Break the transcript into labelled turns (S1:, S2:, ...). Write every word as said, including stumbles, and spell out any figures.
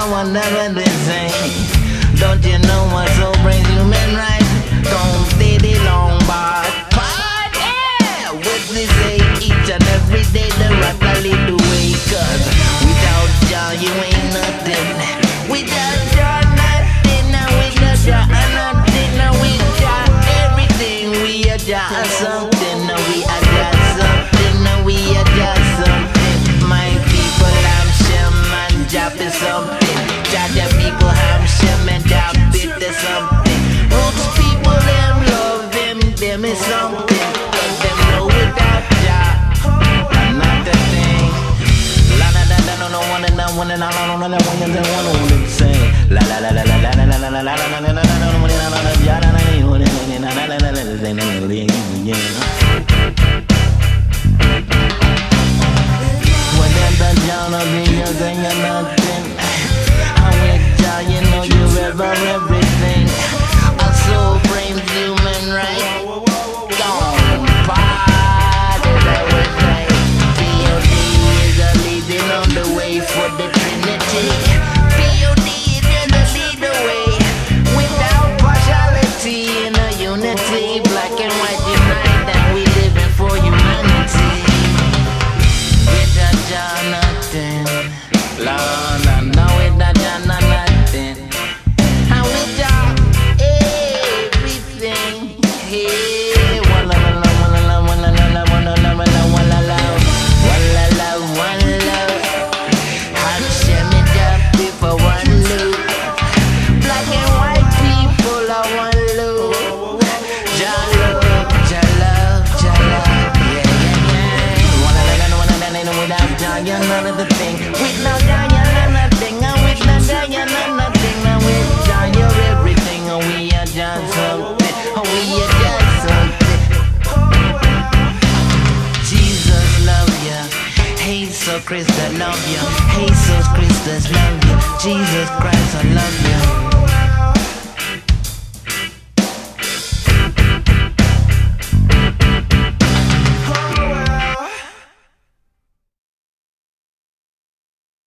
S1: wonder what they say. Don't you know what soul brings human rights? Don't stay the long bar. Party with this say each and every day the rock I lead the way. Cause without Jah you ain't nothing. Without Jah nothing. Now without Jah nothing. Now with Jah everything. We are Jah something. Now we are Jah something. Now we are Jah something. My people I'm Shem and Jah is something. Jah the people I'm Shem and Jah is something. Roots people them love them. Them is something. Cause them know without Jah not a thing. La la la la no no one and one and all on the one and one only say. La la la la la la la la la la la la la la la everything. Our soul frames human right. Don't party that way. P O D is a leading on the way for the Trinity. P O D is gonna lead the way without partiality in a unity. Black and white unite, and we living for humanity. Without Jah nothing. Lord, I know without Jah nothing. And with Jah everything. Hey, one love, one love, one love, one love, one love, one love, one love, one love. Hashem and Jah people one love. Black and white people are one love. Jah love, Jah love, Jah love. Yeah, yeah, yeah. One love, one love, without Jah you're none of the thing. Without Jah you're none of the thing. And without Jah you're none of the thing. And with Jah you're everything. And we are Jah something. And we are Jah something. Jesus love ya. Jesus Christ I love ya. Jesus Christ I love ya. Jesus Christ I love ya.